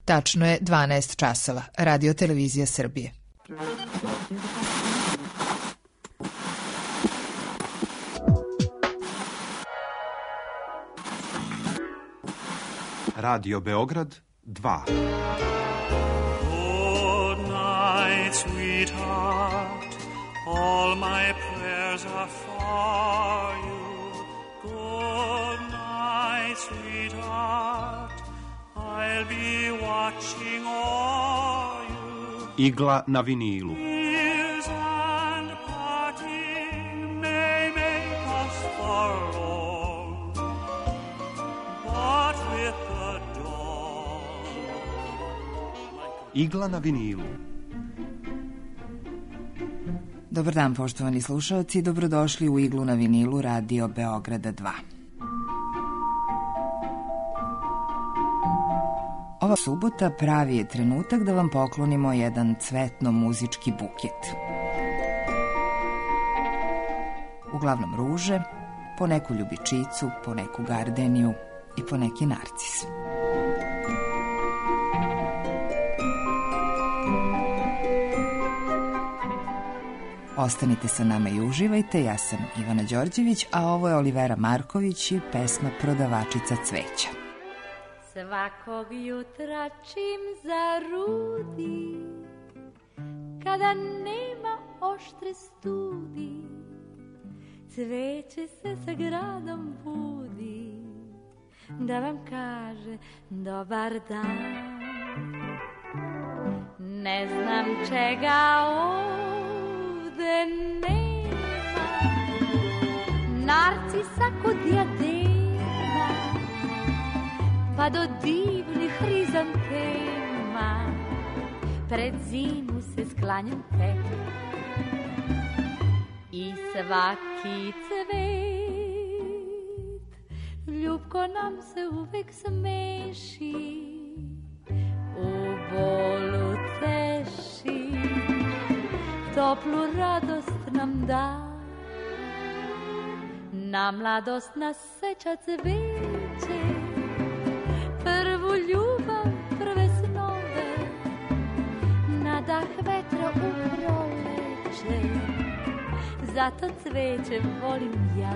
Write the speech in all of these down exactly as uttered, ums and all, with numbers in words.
Tačno je dvanaest časova. Radio Televizija Srbije. Radio Beograd dva. Good night, sweetheart. All my prayers are for you. Good night, sweetheart. I'll be watching all you. Igla na vinilu. Tears and parting may make us forlorn, but with the dawn. Igla na vinilu. Dobar dan, poštovani slušaoci, dobrodošli u Iglu na vinilu Radio Beograda dva. Ova subota pravi je trenutak da vam poklonimo jedan cvetno-muzički buket. Uglavnom ruže, po neku ljubičicu, po neku gardeniju i po neki narcis. Ostanite sa nama i uživajte, ja sam Ivana Đorđević, a ovo je Olivera Marković i pesma Prodavačica cveća. Svakog jutra čim zarudi, kada nema oštre studi, cveće se sa gradom budi, da vam kaže dobar dan. Ne znam čega ovde nema, narcisa kod dijadema, pa do divnih hrizantema, pred zimu se sklanjam tek. I svaki cvet ljubko nam se uvek smeši, u bolu teši, toplu radost nam da. Na mladost nas seća cveće, prvu ljubav, prve snove, na dah vetra u proleće, zato cveće volim ja.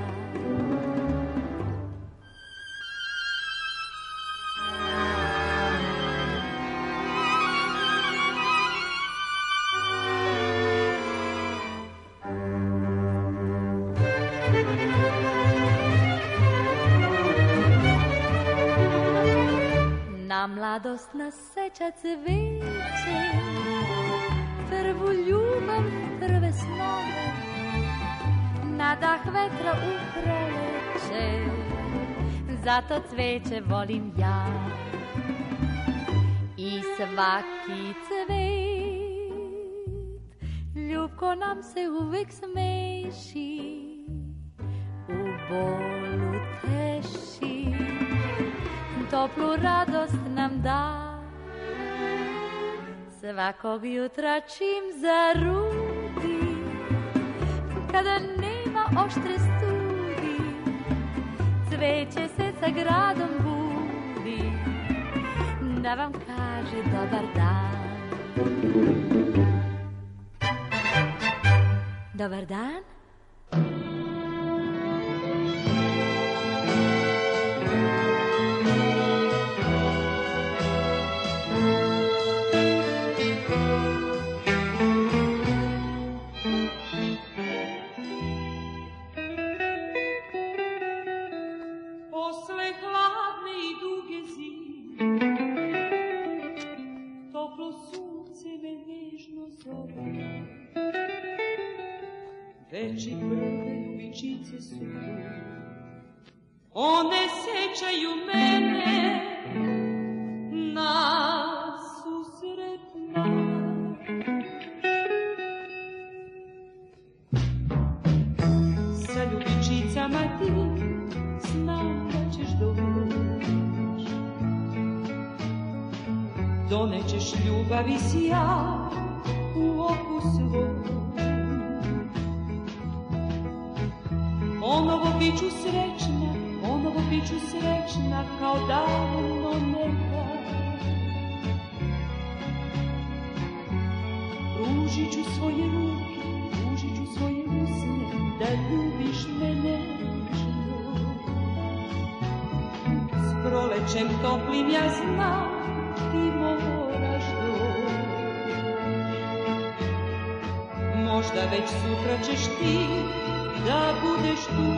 Na mladost nas seća cveće, prvu ljubav, prve snove, na dah vetra u proleće, zato cveće volim ja. I svaki cvet ljubko nam se uvek smeši, u bolu teši, toplu radost nam da. Svakog jutra čim zarudi, kada nema oštre studi, cveće se sa gradom budi, da vam kaže dobar dan. Dobar dan. Veći prve ljubičice su tu, one sećaju mene na susret nam. Sa ljubičicama ti znam da ćeš doći, donećeš ljubavi sjaj u oku svoj. Ponovo biću srećna, ponovo biću srećna kao davno nekad. Pružit ću svoje ruke, pružit ću svoje usne, da ljubiš me nežno. S prolećem toplim ja znam, ti moraš doći. Možda već sutra ćeš ti da budeš tu.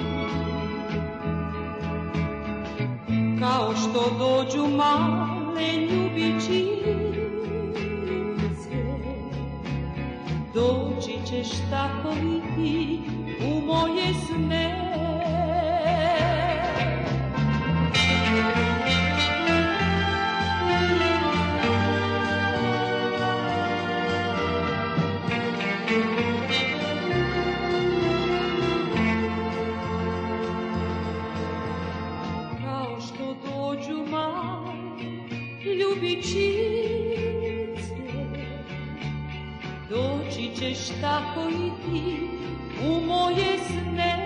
Kao što dođu male ljubičice, doći ćeš tako i ti u moje sne. Kao što dođu male ljubičice, doći ćeš tako i ti u moje sne.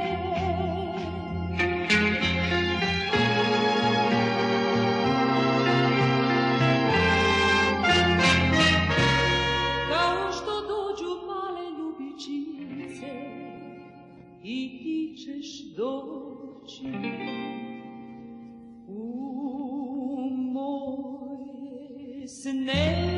Kao što dođu male ljubičice i ti ćeš doći u moje sne.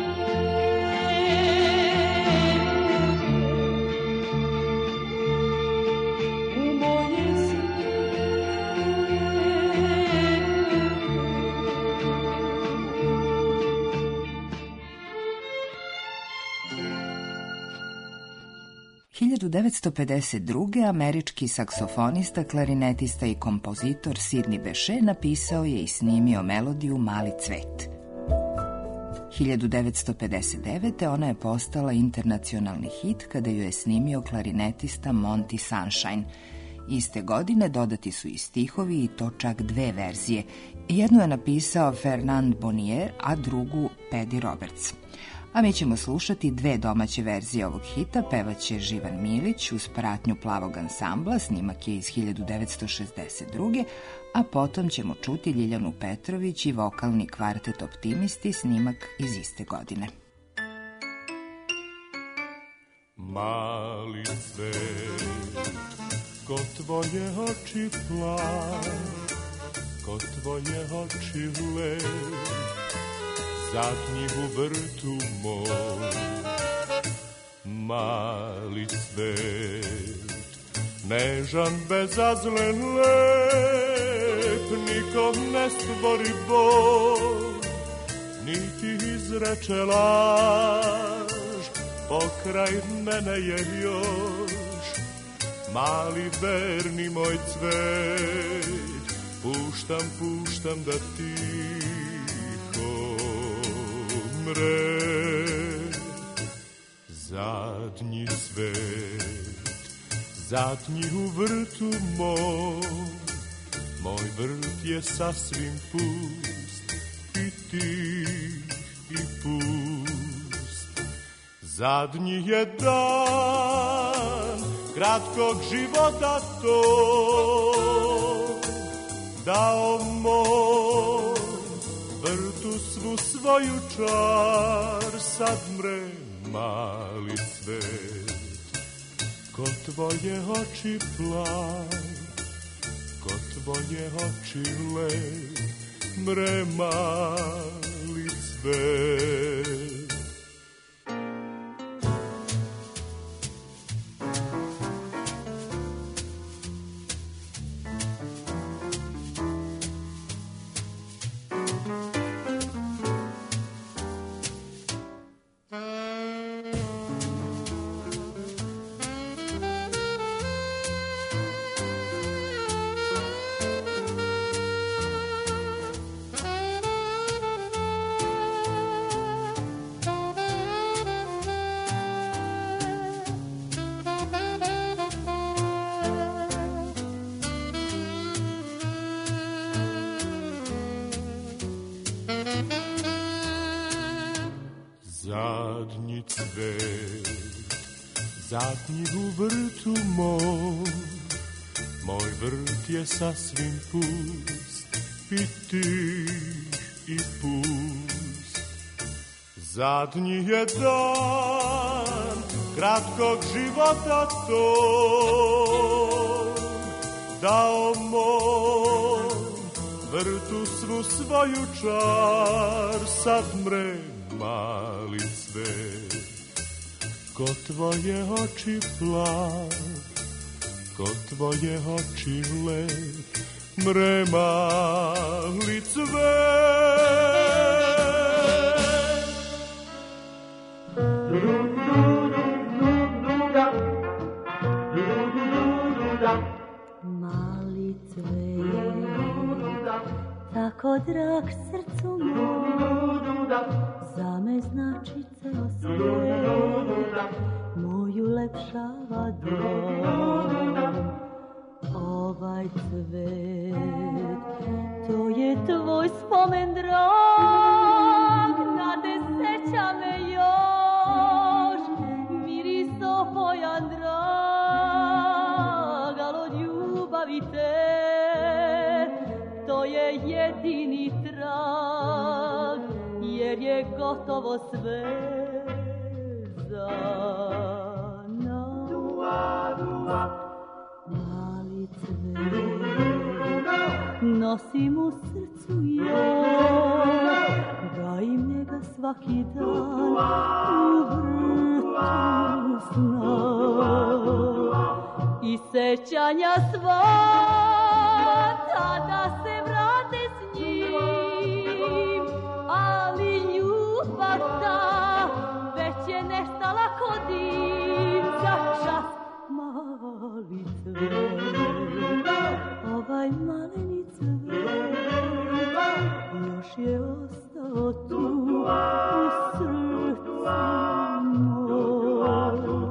hiljadu devetsto pedeset druge. američki saksofonista, klarinetista i kompozitor Sidney Bechet napisao je i snimio melodiju Mali cvet. hiljadu devetsto pedeset devete. ona je postala internacionalni hit kada ju je snimio klarinetista Monty Sunshine. Iste godine dodati su i stihovi i to čak dve verzije. Jednu je napisao Fernand Bonnier, a drugu Paddy Roberts. A mi ćemo slušati dve domaće verzije ovog hita. Pevaće Živan Milić uz pratnju Plavog ansambla, snimak je iz hiljadu devetsto šezdeset druge. A potom ćemo čuti Ljiljanu Petrović i vokalni kvartet Optimisti, snimak iz iste godine. Mali cvet, ko tvoje oči plav, ko tvoje oči lev, zadnji u vrtu moj. Mali cvet, nežan, bezazlen, lep, nikom ne stvori bol, niti izreče laž, pokraj mene je još mali verni moj cvet. Puštam, puštam da tiho mre. Zadnji cvet, zadnji u vrtu moj, moj vrt je sasvim pust, i tih i pust. Zadnji je dan kratkog života to, dao moj vrtu svu svoju čar. Sad mre mali cvet, ko tvoje oči plav, ko tvoje oči lev, mre mali cvet. Zadnji cvet, zadnji u vrtu moj, moj vrt je sasvim pust, i tih i pust. Zadnji je dan kratkog života to dao mom vrtu svu svoju čar, sad mre mali cvet. Ko tvoje oči plav, ko tvoje oči let, mre mali cvet. Mali cvet, tako drag srcu mom, za me znači ceo svet, moju lepšava dom. Ovaj cvet, to je tvoj spomen drag, nade seća me još, miris opojan drag, al od ljubavi te, to je jedini trag, jer je gotovo sve za nas. Mali cvet, nosim u srcu ja, gajim njega svaki dan u vrtu sna. I sećanja sva tada se vrate s njim, ali ljubav ta već je nestala ko dim za čas. Mali cvet, ovaj maleni cvet, još je ostao tu u srcu mom.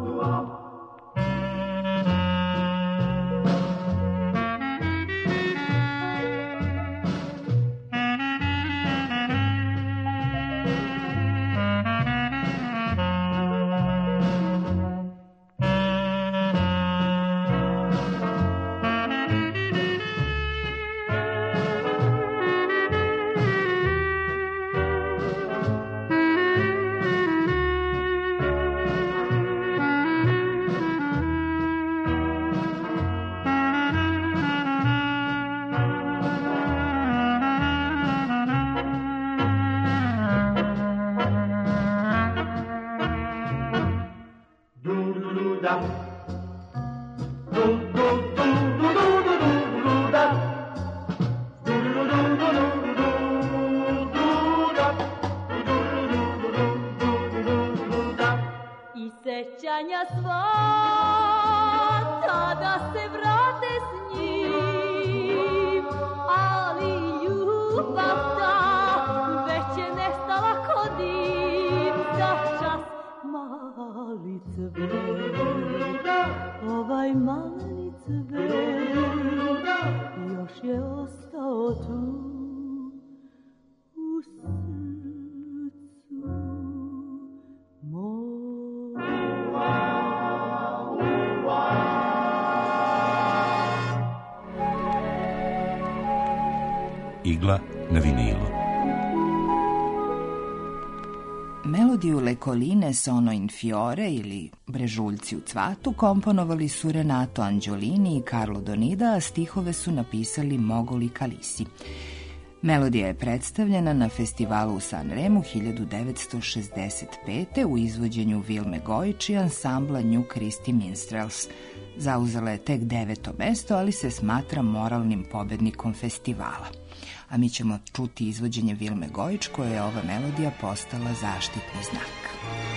Sećanja sva tada se vrate s njim, ali ljubav ta već je nestala ko dim za čas. Mali cvet, ovaj mali cvet, još je ostao tu u srcu mom. Igla na vinilu. Melodiju Le Colline sono in fiore ili Brežuljci u cvatu komponovali su Renato Angiolini i Carlo Donida, a stihove su napisali Mogoli Kalisi. Melodija je predstavljena na festivalu u Sanremu hiljadu devetsto šezdeset pete. u izvođenju Vilme Gojić i ansambla New Christy Minstrels. Zauzela je tek deveto mesto, ali se smatra moralnim pobednikom festivala. A mi ćemo čuti izvođenje Vilme Gojić, koje je ova melodija postala zaštitni znak.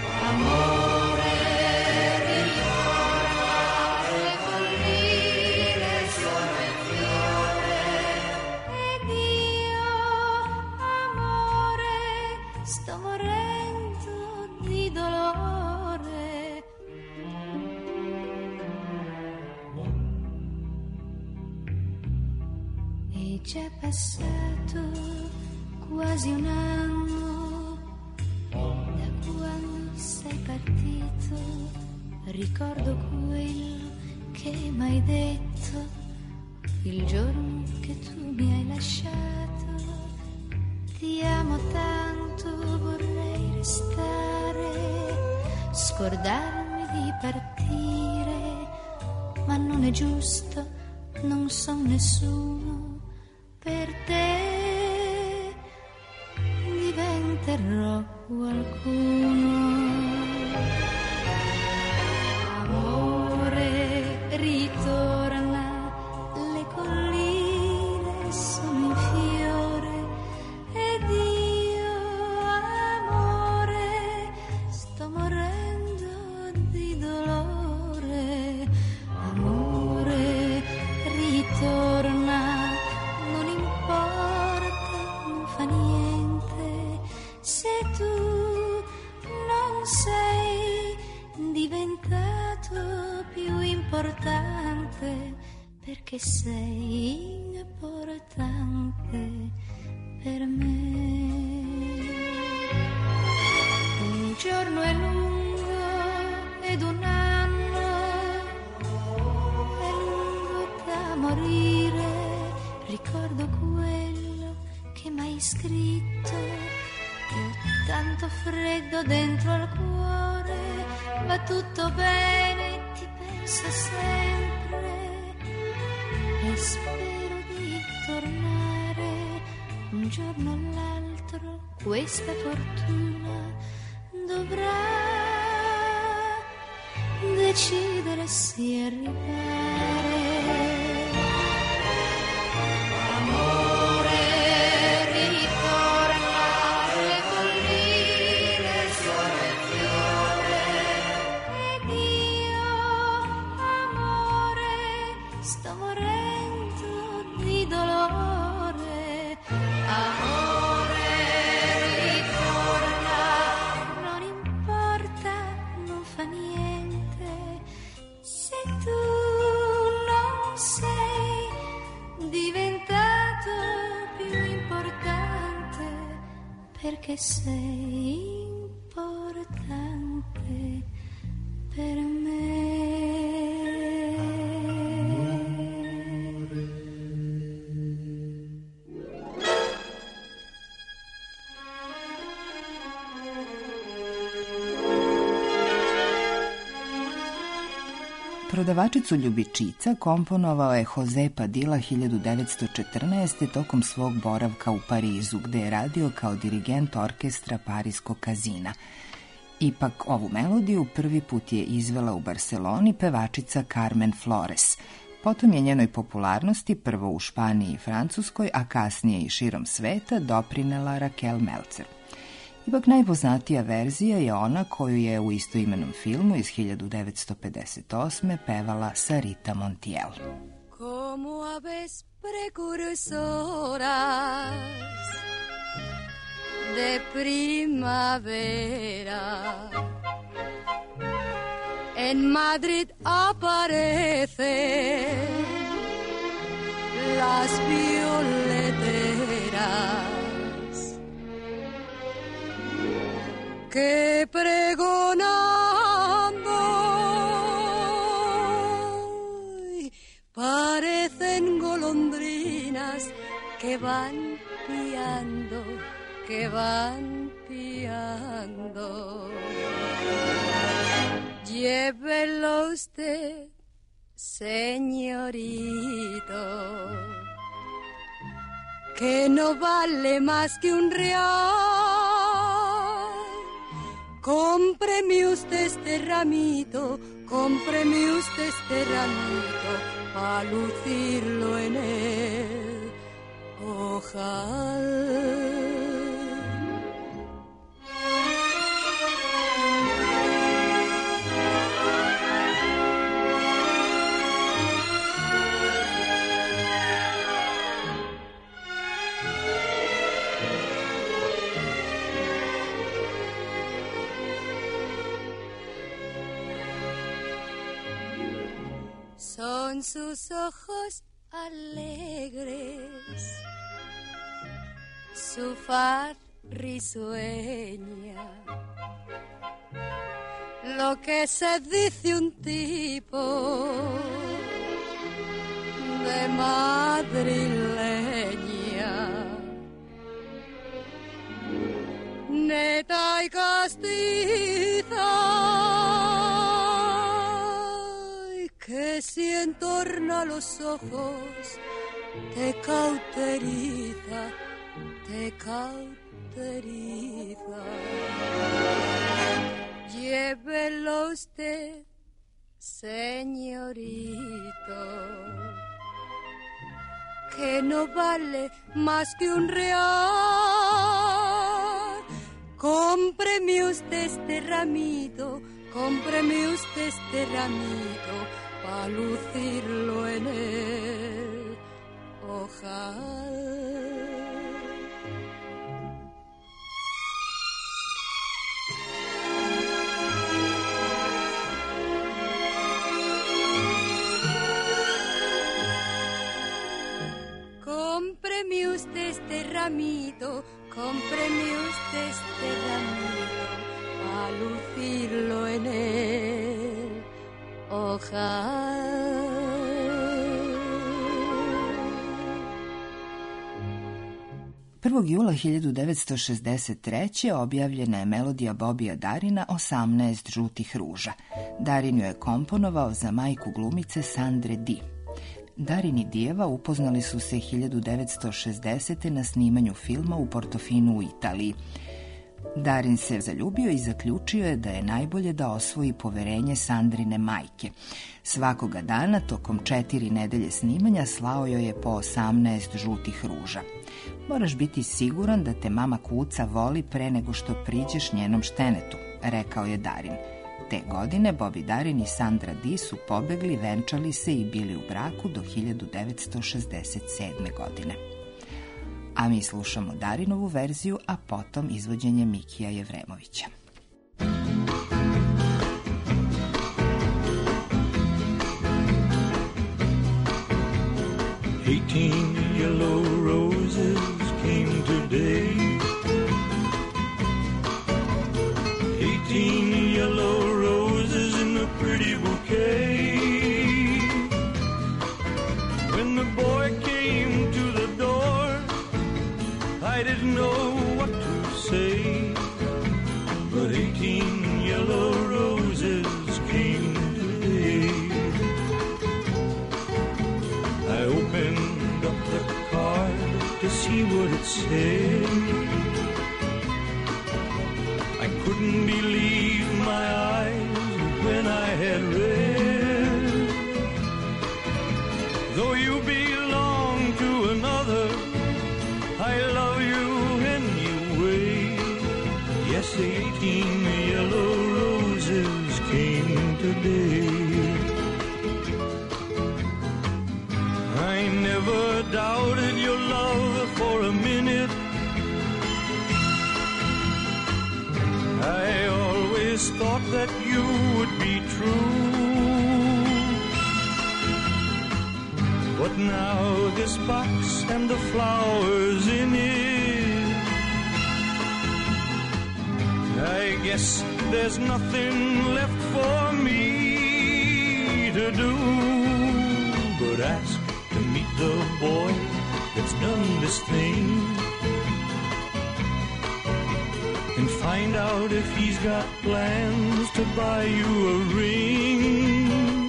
C'è passato quasi un anno da quando sei partito, ricordo quello che m'hai detto il giorno che tu mi hai lasciato. Ti amo tanto, vorrei restare, scordarmi di partire, ma non è giusto, non son nessuno, per te diventerò qualcuno. Amore, ritorna, le colline sono in fiore ed io, amore, sto morendo di dolore. Amore, ritorna, non importa, non fa niente, se tu non sei diventato più importante, perché sei importante per me. Un giorno è lungo ed un anno è lungo da morire. Ricordo quello che m'hai scritto, che ho tanto freddo dentro al cuore. Va tutto bene, ti penso sempre e spero di tornare un giorno o l'altro. Questa fortuna dovrà decidere se arrivare. Amore, ritorna, le colline sono in fiore ed io, amore, sto morendo di dolore. Amore, ritorna, non importa, non fa niente, se tu non sei diventato più importante, perché sei importante per me. Prodavačicu ljubičica komponovao je Jose Padilla hiljadu devetsto četrnaeste. tokom svog boravka u Parizu, gde je radio kao dirigent orkestra Pariskog Kazina. Ipak ovu melodiju prvi put je izvela u Barseloni pevačica Carmen Flores. Potom je njenoj popularnosti prvo u Španiji i Francuskoj, a kasnije i širom sveta doprinela Raquel Melcer. Ipak najpoznatija verzija je ona koju je u istoimenom filmu iz hiljadu devetsto pedeset osme pevala Sarita Montiel. Como aves precursoras de primavera, en Madrid aparecen las violeteras que pregonando parecen golondrinas que van piando, que van piando. Llévelo usted, señorito, que no vale más que un real. Cómpreme usted este ramito, cómpreme usted este ramito, pa' lucirlo en el ojal. Son sus ojos alegres, su faz risueña, lo que se dice un tipo de madrileña, neta y castiza. entorna los ojos, te cauteriza, te cauteriza. Llévelo usted, señorito, que no vale más que un real. Cómpreme usted este ramito, cómpreme usted este ramito, pa' lucirlo en el ojal. Cómpreme usted este ramito, cómpreme usted este ramito, a lucirlo en el ojal. prvog jula hiljadu devetsto šezdeset treće. objavljena je melodija Bobija Darina osamnaest žutih ruža. Darin ju je komponovao za majku glumice Sandre Di. Darin i Dijeva upoznali su se hiljadu devetsto šezdesete. na snimanju filma u Portofinu u Italiji. Darin se zaljubio i zaključio je da je najbolje da osvoji poverenje Sandrine majke. Svakoga dana, tokom četiri nedelje snimanja, slao joj je po osamnaest žutih ruža. Moraš biti siguran da te mama kuca voli pre nego što priđeš njenom štenetu, rekao je Darin. Te godine Bobby Darin i Sandra Dee su pobegli, venčali se i bili u braku do hiljadu devetsto šezdeset sedme. godine. A mi slušamo Darinovu verziju, a potom izvođenje Mikija Jevremovića. Eighteen yellow roses came today. Eighteen yellow roses in a pretty bouquet. When the boy came to the door, I didn't know what to say, but eighteen yellow roses came today. I opened up the card to see what it said. I couldn't believe my eyes when I had read. Though you belong to another, I love you anyway. Yes, eighteen yellow roses came today. I never doubted your love for a minute. I always thought that you would be true. But now this box and the flowers in it, I guess there's nothing left for me to do but ask to meet the boy that's done this thing and find out if he's got plans to buy you a ring.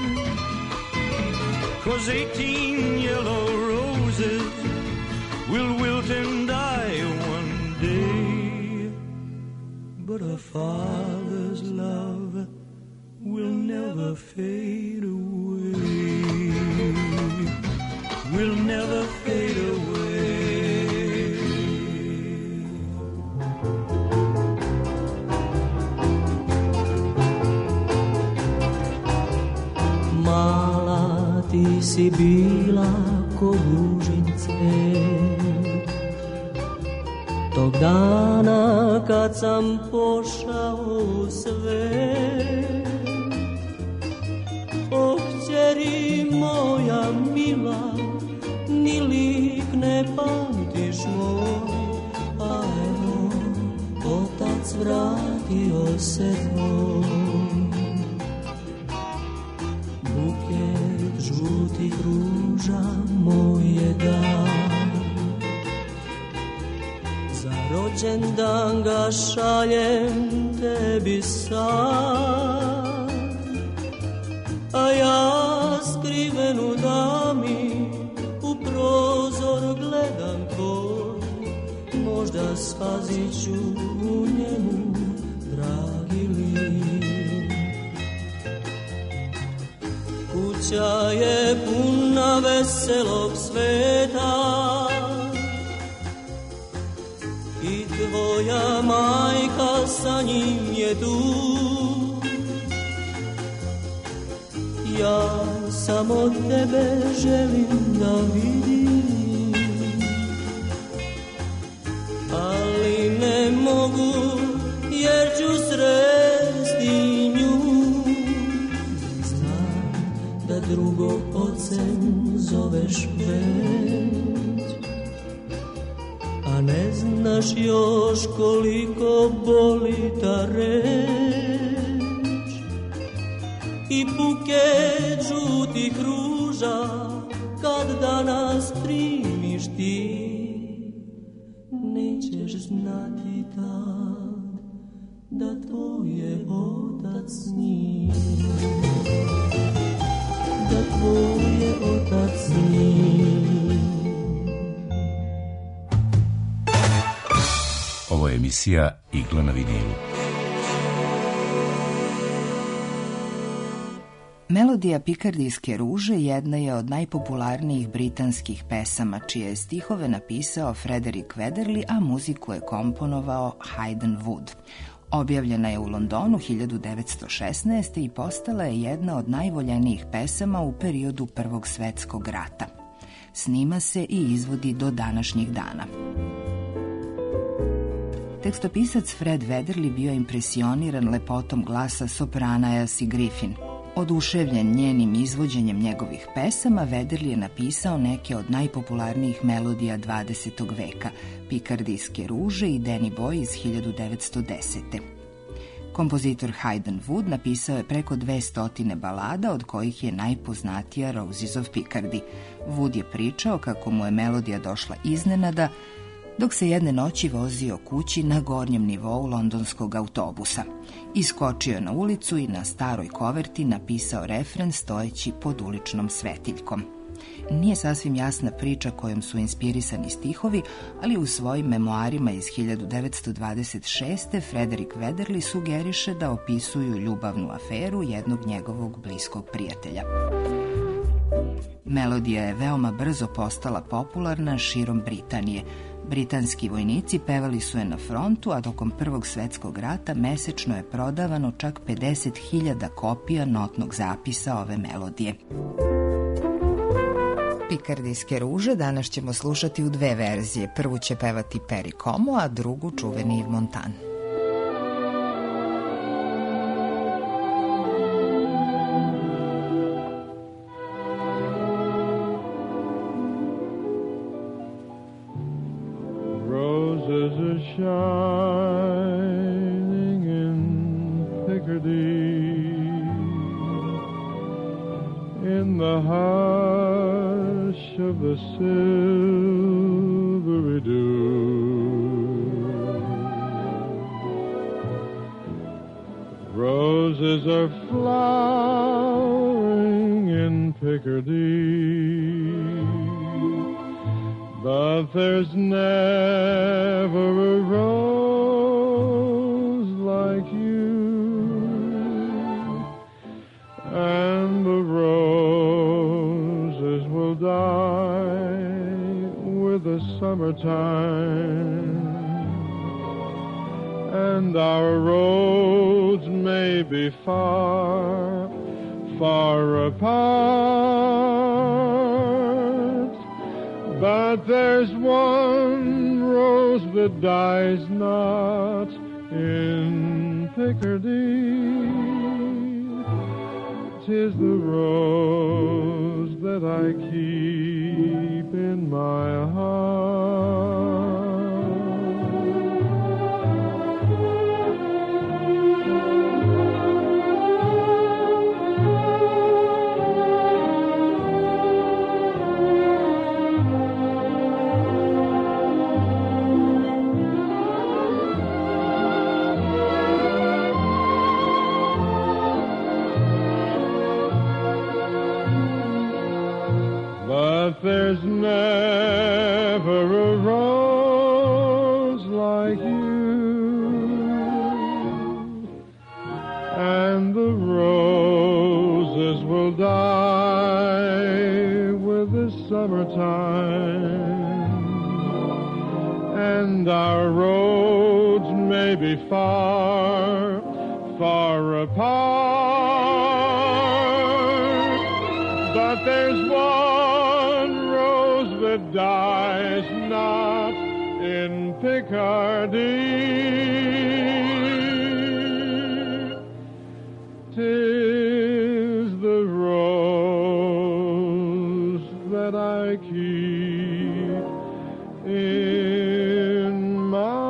'Cause eighteen yellow roses will wilt and die one day, but a father's love will never fade away, will never fade away. Mala ti si bila ko ružin cvet, tog dana kad sam pošao u svet. O kćeri moja mila, ni lik ne pamtiš moj, a evo otac vratio se tvoj. Buket žutih ruža moj je dan, za rođendan ga šaljem tebi sad. A ja skriven spazit ću u njemu, dragi lik. Kuća je puna veselog sveta i tvoja majka sa njim je tu. Ja samo tebe želim da vidim, ali ne mogu jer ću sresti nju. Znam da drugog ocem zoveš već, a ne znaš još koliko boli ta reč. I buket žutih ruža kad danas primiš ti, nećeš znati tad da tvoj je otac s njim, da tvoj je otac s njim. Ovo je emisija Igla na vinilu. Melodija Pikardijske ruže jedna je od najpopularnijih britanskih pesama, čije je stihove napisao Frederick Wetherly, a muziku je komponovao Haydn Wood. Objavljena je u Londonu hiljadu devetsto šesnaeste. i postala je jedna od najvoljenijih pesama u periodu Prvog svetskog rata. Snima se i izvodi do današnjih dana. Tekstopisac Fred Wetherly bio impresioniran lepotom glasa soprana Elsie Griffin. Oduševljen njenim izvođenjem njegovih pesama, Wetherly je napisao neke od najpopularnijih melodija dvadesetog veka, Pikardijske ruže i Danny Boy iz hiljadu devetsto desete. Kompozitor Haydn Wood napisao je preko dve stotine balada, od kojih je najpoznatija Roses of Picardy. Wood je pričao kako mu je melodija došla iznenada, dok se jedne noći vozio kući na gornjem nivou londonskog autobusa. Iskočio je na ulicu i na staroj koverti napisao refren stojeći pod uličnom svetiljkom. Nije sasvim jasna priča kojom su inspirisani stihovi, ali u svojim memoarima iz hiljadu devetsto dvadeset šeste. Frederick Wetherly sugeriše da opisuju ljubavnu aferu jednog njegovog bliskog prijatelja. Melodija je veoma brzo postala popularna širom Britanije. Britanski vojnici pevali su je na frontu, a tokom Prvog svetskog rata mesečno je prodavano čak pedeset hiljada kopija notnog zapisa ove melodije. Pikardijske ruže danas ćemo slušati u dve verzije. Prvu će pevati Perry Como, a drugu čuveni Yves Montand. Roses are shining in Picardy, in the hush of the silvery dew. Roses are flowering in Picardy, but there's never a rose like you, and the roses will die with the summertime, and our roads may be far, far apart, but there's one rose that dies not in Picardy. 'Tis the rose that I keep in my heart. But there's never a rose far, far apart. But there's one rose that dies not in Picardy. 'Tis the rose that I keep in my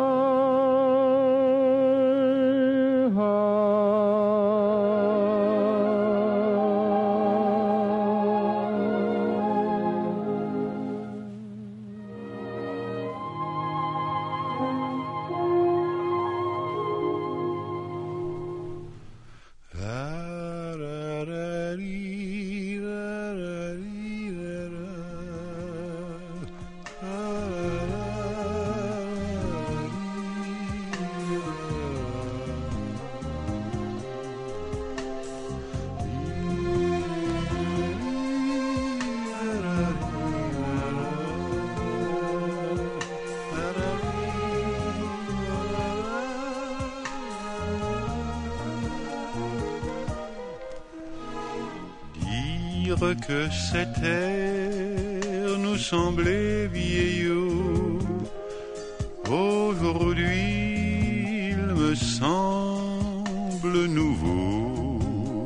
que cet air nous semblait vieillot. Aujourd'hui, il me semble nouveau.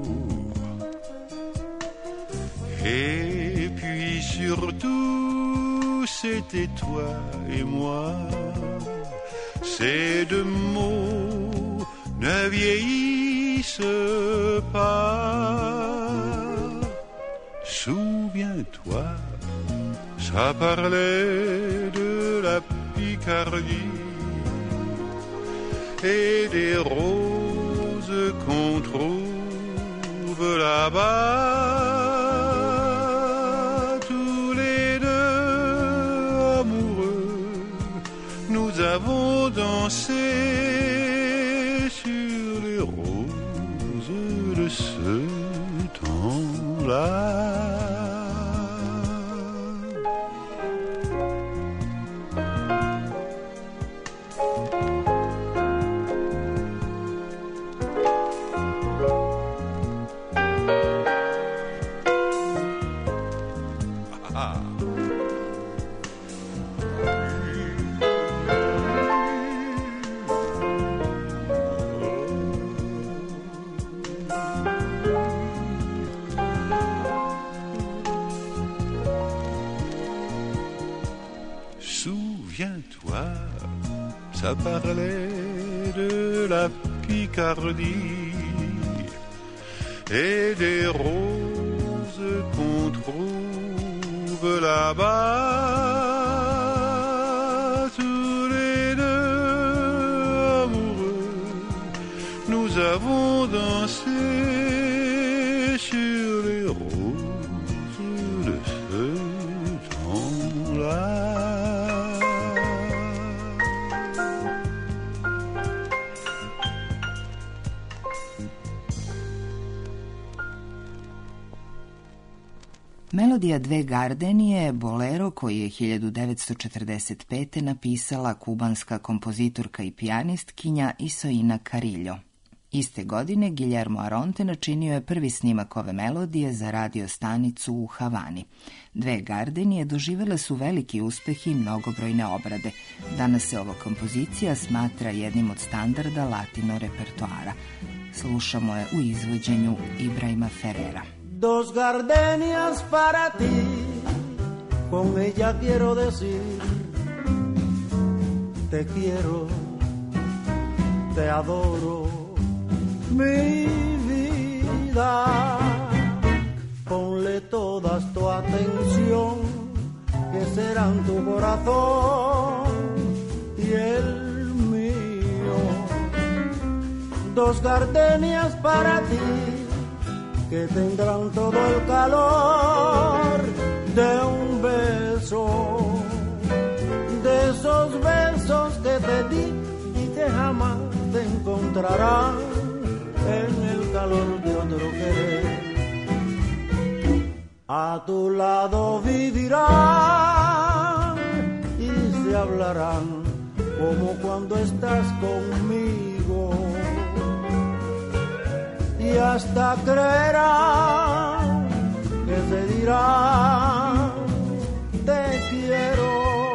Et puis surtout, c'était toi et moi. Ces deux mots ne vieillissent pas. Souviens-toi, ça parlait de la Picardie et des roses qu'on trouve là-bas. Tous les deux amoureux, nous avons dansé sur les roses de ce temps-là. Souviens-toi, ça parlait de la Picardie et des roses qu'on trouve là-bas. Tous les deux amoureux, nous avons dansé sur les roses de ce temps-là. Melodija Dve Gardenije je bolero koji je hiljadu devetsto četrdeset pete. napisala kubanska kompozitorka i pijanistkinja Isoina Carillo. Iste godine Guillermo Aronte načinio je prvi snimak ove melodije za radio stanicu u Havani. Dve Gardenije doživjele su veliki uspeh i mnogobrojne obrade. Danas se ova kompozicija smatra jednim od standarda latino repertoara. Slušamo je u izvođenju Ibrahima Ferrera. Dos gardenias para ti, con ella quiero decir, te quiero, te adoro, mi vida. Ponle todas tu atención, que serán tu corazón y el mío. Dos gardenias para ti, que tendrán todo el calor de un beso, de esos besos que te di y que jamás te encontrarán en el calor de otro querer. A tu lado vivirán y se hablarán como cuando estás conmigo. hasta creerán que se dirá te quiero.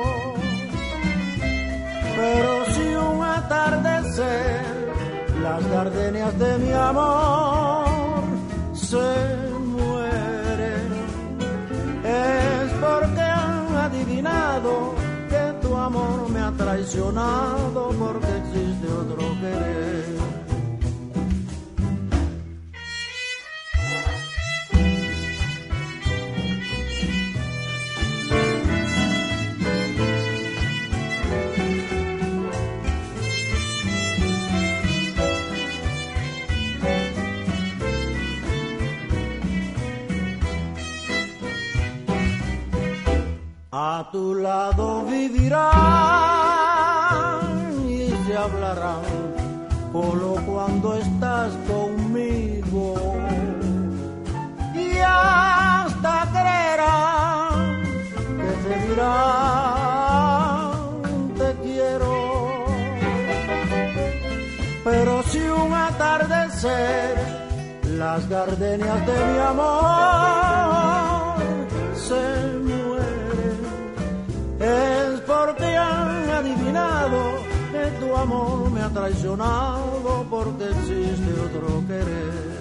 Pero si un atardecer las gardenias de mi amor se mueren, es porque han adivinado que tu amor me ha traicionado, porque existe otro querer. A tu lado vivirán y se hablarán solo cuando estás conmigo, y hasta creerán que se dirán te quiero. Pero si un atardecer las gardenias de mi amor se es porque han adivinado que tu amor me ha traicionado, porque existe otro querer.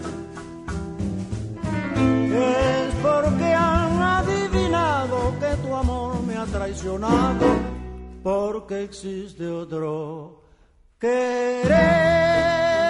Es porque han adivinado que tu amor me ha traicionado, porque existe otro querer.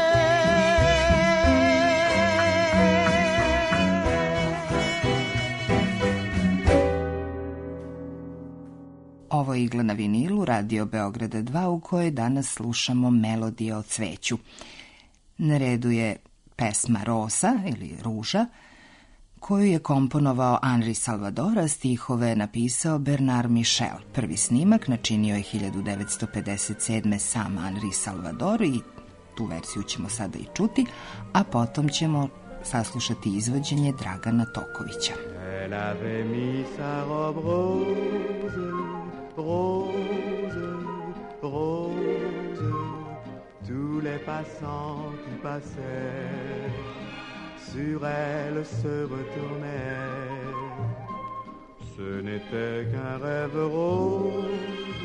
Ovo je Igla na vinilu, Radio Beograda dva, u kojoj danas slušamo Melodije o cveću. Na redu je pesma Rosa ili Ruža, koju je komponovao Henri Salvador, a stihove napisao Bernard Michel. Prvi snimak načinio je hiljadu devetsto pedeset sedme sam Henri Salvador i tu verziju ćemo sada i čuti, a potom ćemo saslušati izvođenje Dragana Tokovića. Elle avait mis sa robe rose, rose, rose. Tous les passants qui passaient sur elle se retournaient. Ce n'était qu'un rêve rose,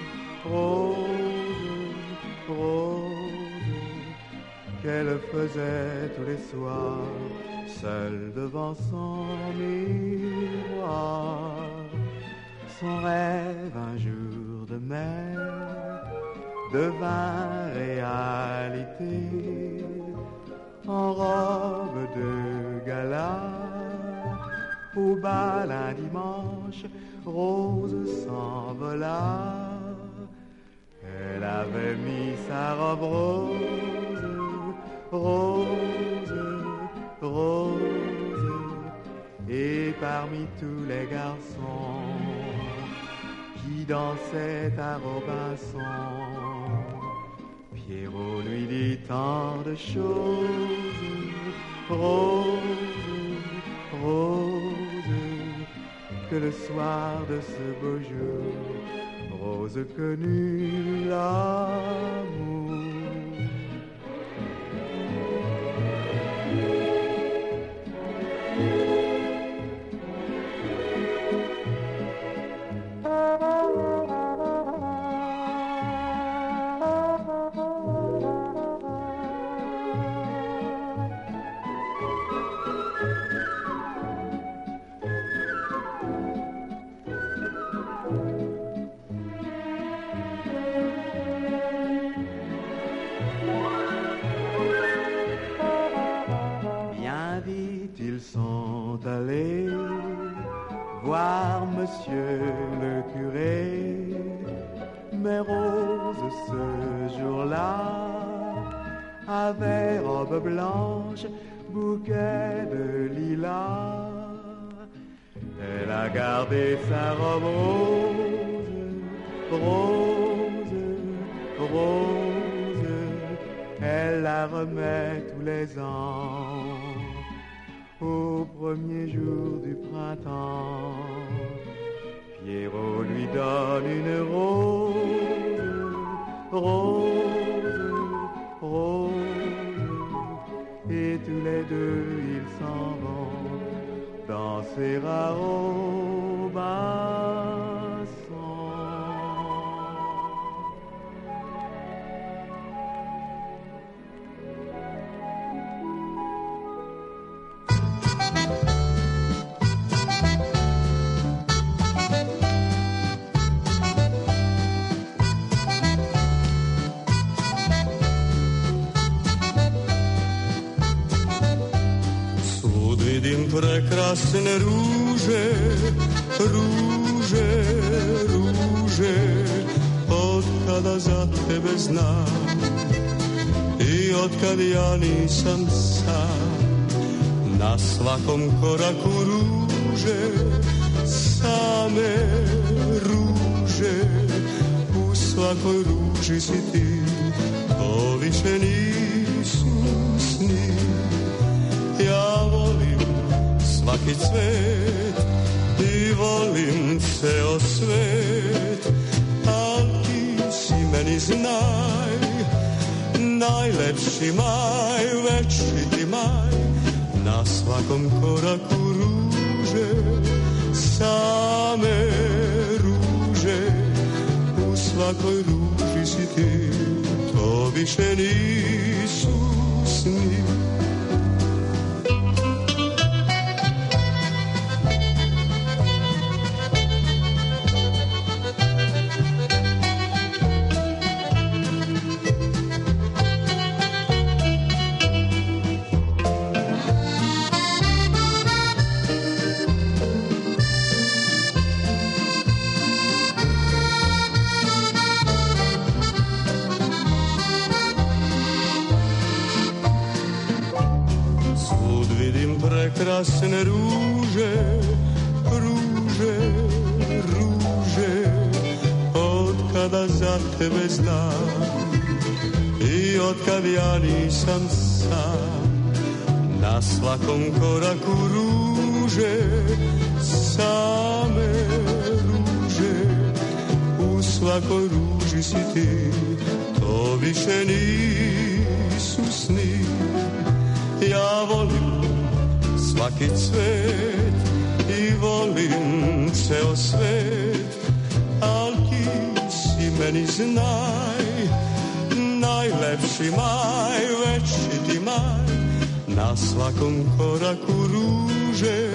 rose, rose, qu'elle faisait tous les soirs, seule devant son miroir. Son rêve un jour de mer devint réalité. En robe de gala, au bal un dimanche, Rose s'envola. Elle avait mis sa robe rose, rose, rose, et parmi tous les garçons qui dansaient à Robinson, Pierrot lui dit tant de choses. Rose, rose, que le soir de ce beau jour, Rose connut l'amour. Voir monsieur le curé, mais Rose ce jour-là avait robe blanche, bouquet de lilas. Elle a gardé sa robe rose, rose, rose. Elle la remet tous les ans au premier jour du printemps. Pierrot lui donne une rose, rose, rose, et et tous les deux ils s'en vont danser à Robinson. Vidim prekrasne ruže, ruže, ruže, od kada za tebe znam i od kad ja nisam sam. Na svakom koraku ruže, same ruže, u svakoj ruži si ti, to više nisu sni. Ja volim svaki cvet i volim ceo svet, al ti si meni znaj, najlepši maj, večiti maj, na svakom koraku ruže, same ruže, u svakoj ruži si ti, to više nisu sni. Krasne ruže, ruže, ruže, od kada za tebe znam i od kad ja nisam sam. Na svakom koraku ruže, same ruže, u svakoj ruži si ti, to više nisu sni. Ja volim svaki cvet i volim ceo svet, al ti si meni znaj, najlepši maj, večiti maj, na svakom koraku ruže,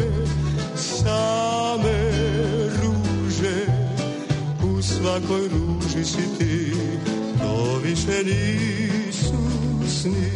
same ruže, u svakoj ruži si ti, to više nisu sni.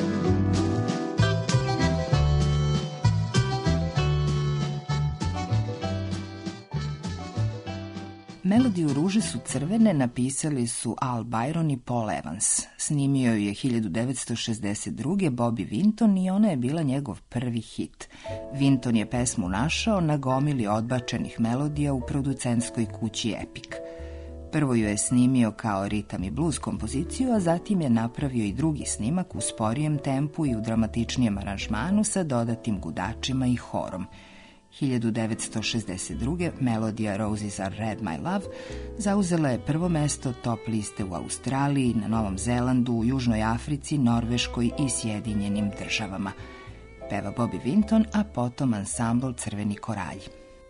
Melodiju Ruže su crvene napisali su Al Byron i Paul Evans. Snimio ju je hiljadu devetsto šezdeset druge. Bobby Vinton i ona je bila njegov prvi hit. Vinton je pesmu našao na gomili odbačenih melodija u producentskoj kući Epic. Prvo ju je snimio kao ritam i blues kompoziciju, a zatim je napravio i drugi snimak u sporijem tempu i u dramatičnijem aranžmanu sa dodatim gudačima i horom. hiljadu devetsto šezdeset druge. melodija Roses Are Red My Love zauzela je prvo mesto top liste u Australiji, na Novom Zelandu, u Južnoj Africi, Norveškoj i Sjedinjenim državama. Peva Bobby Vinton, a potom ansambl Crveni koralji.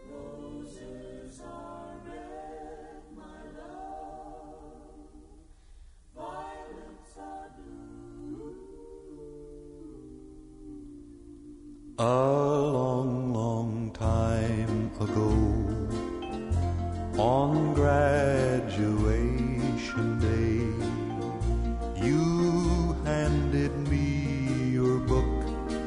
A long, long time ago, on graduation day, you handed me your book.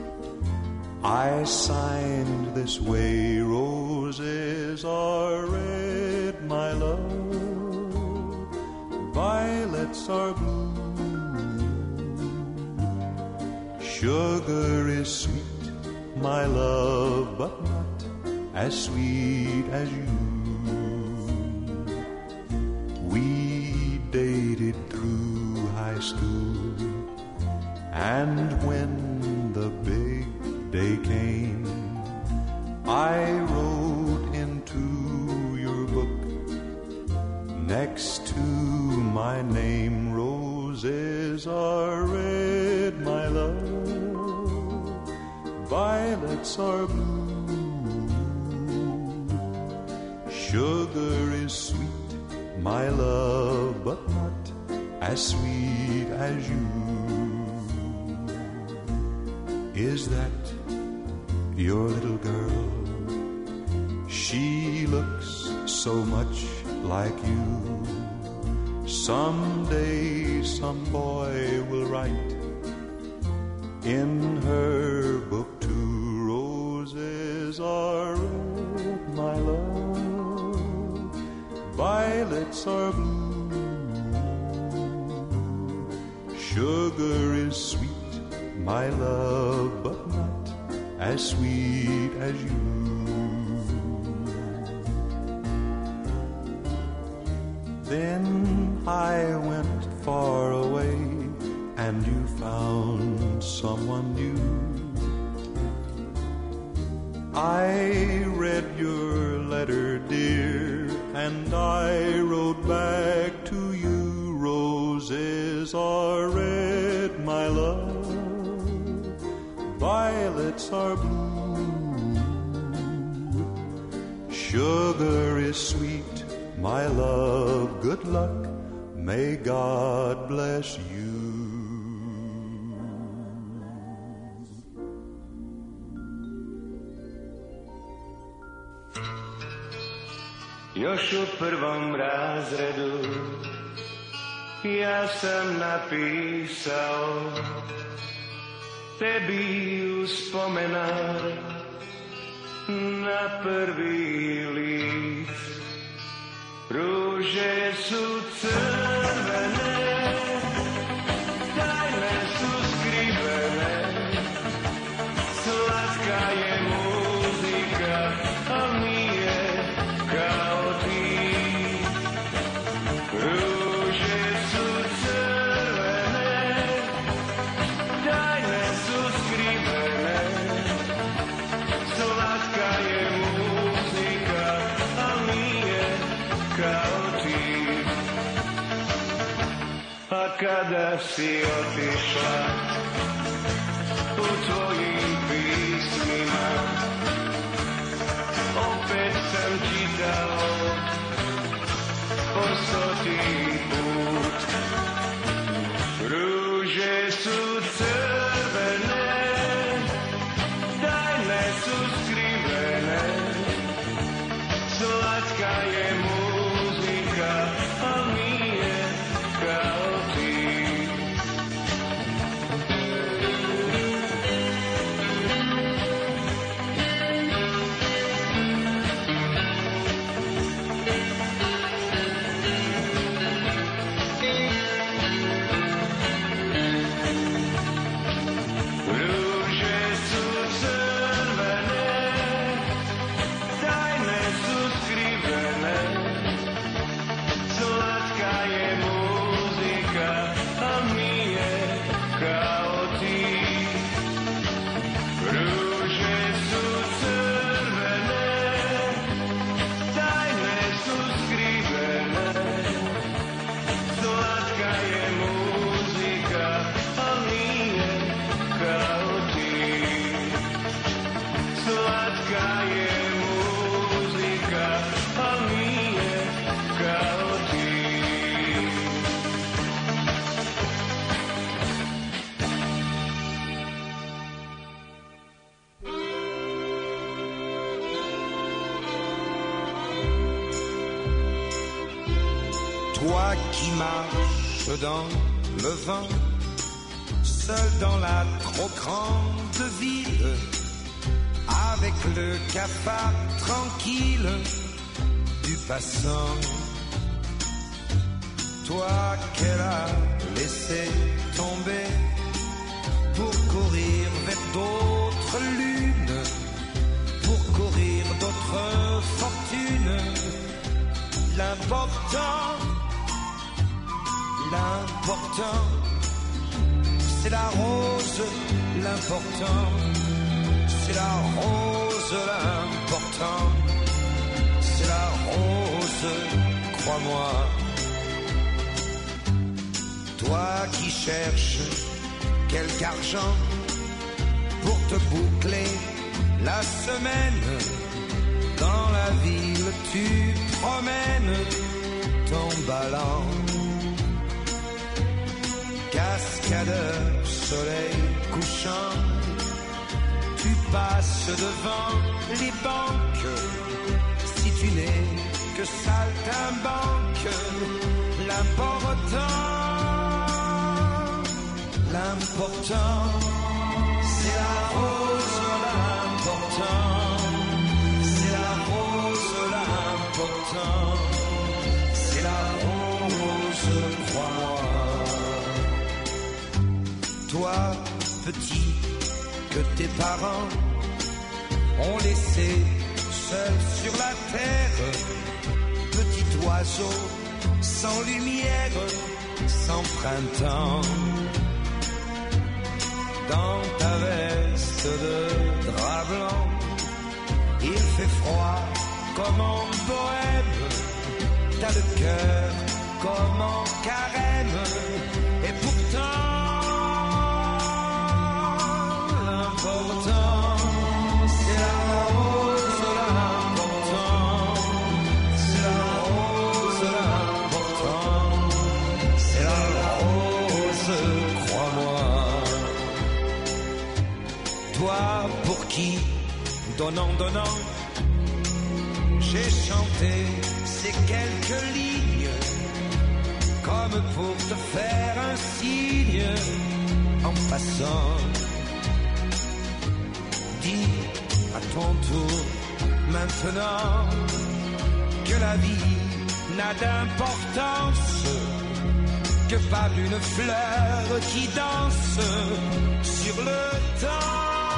I signed this way, roses are red, my love, violets are blue, sugar is sweet, my love, but not as sweet as you. We dated through high school, and when the big day came, I wrote into your book, next to my name, roses are red, my love, violets are blue. Sugar is sweet, my love, but not as sweet as you. Is that your little girl? She looks so much like you. Someday some boy will write in her book too. Roses are red, my love, violets are blue. Sugar is sweet, my love, but not as sweet as you. Then I went far away and you found someone new. I read your letter, dear, and I wrote back to you. Roses are red, my love, violets are blue. Sugar is sweet, my love, good luck, may God bless you. Još u prvom razredu ja sam napisao tebi uspomenar na prvi list. Ruže su crvene, tajne su skrivene, slatka je muzika, a nije kao ti. Ruže su crvene, tajne su skrivene, slatka je muzika, a nije kao ti. A kada si otišla u tvojim pismima, opet sam čitao po stoti put. Ruže su crvene, tajne su skrivene, slatka je muzika, a nije kao ti. Ruže su crvene, tajne su skrivene, slatka je muzika, a nije kao ti. Ruže su crvene, tajne su skrivene, slatka je muzika, a nije kao ti. Slatka je muzika, a nije kao ti. Toi qui marches dans le vent, seul dans la trop grande ville, avec le cafard tranquille du passant. Toi qu'elle a laissé tomber pour courir vers d'autres lunes, pour courir d'autres fortunes. L'important, l'important, c'est la rose, l'important, c'est la rose, l'important, c'est la rose, crois-moi. Toi qui cherches quelque argent pour te boucler La semaine, dans la ville, tu promènes ton ballon. Cascadeur, soleil couchant, tu passes devant les banques. Si tu n'es que saltimbanque, l'important, l'important, c'est la rose, l'important, c'est la rose, l'important, c'est la rose, crois-moi. Toi, petit, que tes parents ont laissé seul sur la terre, petit oiseau sans lumière, sans printemps. Dans ta veste de drap blanc, il fait froid comme en bohème, t'as le cœur comme en carême, et pourtant l'important, c'est la rose, l'important, c'est la rose, l'important, c'est la rose, crois-moi. Toi pour qui, donnant, donnant, j'ai chanté ces quelques lignes, comme pour te faire un signe en passant. Dis à ton tour maintenant que la vie n'a d'importance que par une fleur qui danse sur le temps.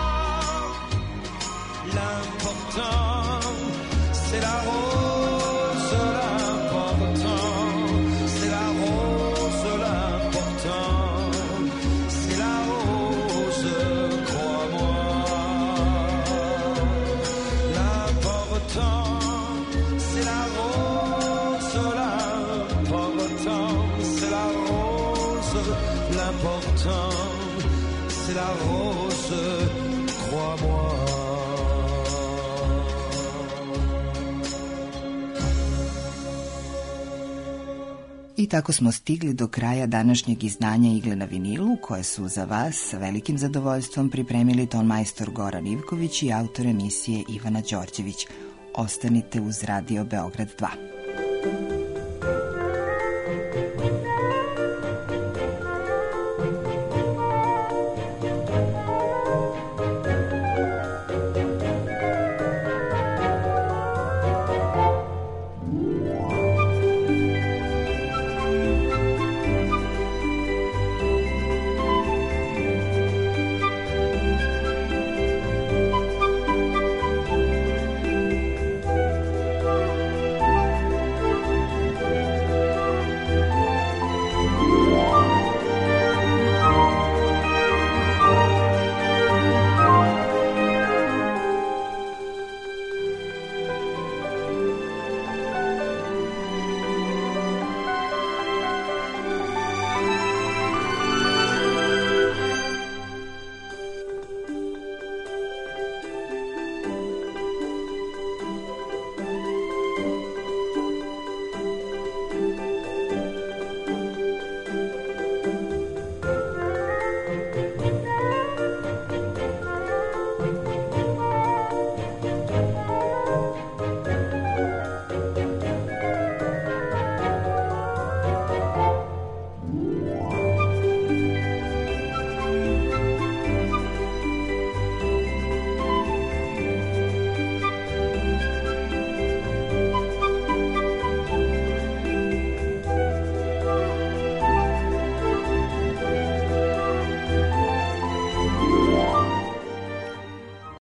L'important, c'est la rose, l'important, c'est la rose, l'important, c'est la rose, crois-moi. L'important, c'est la rose, l'important, c'est la rose, l'important, c'est la rose, crois-moi. I tako smo stigli do kraja današnjeg izdanja Igle na vinilu, koje su za vas sa velikim zadovoljstvom pripremili tonmajstor Goran Ivković i autor emisije Ivana Đorđević. Ostanite uz Radio Beograd dva.